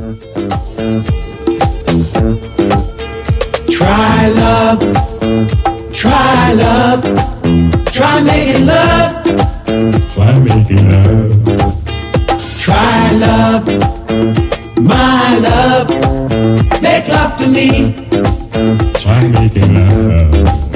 Try love, try love, try making love, try making love, try love, my love, make love to me, try making love.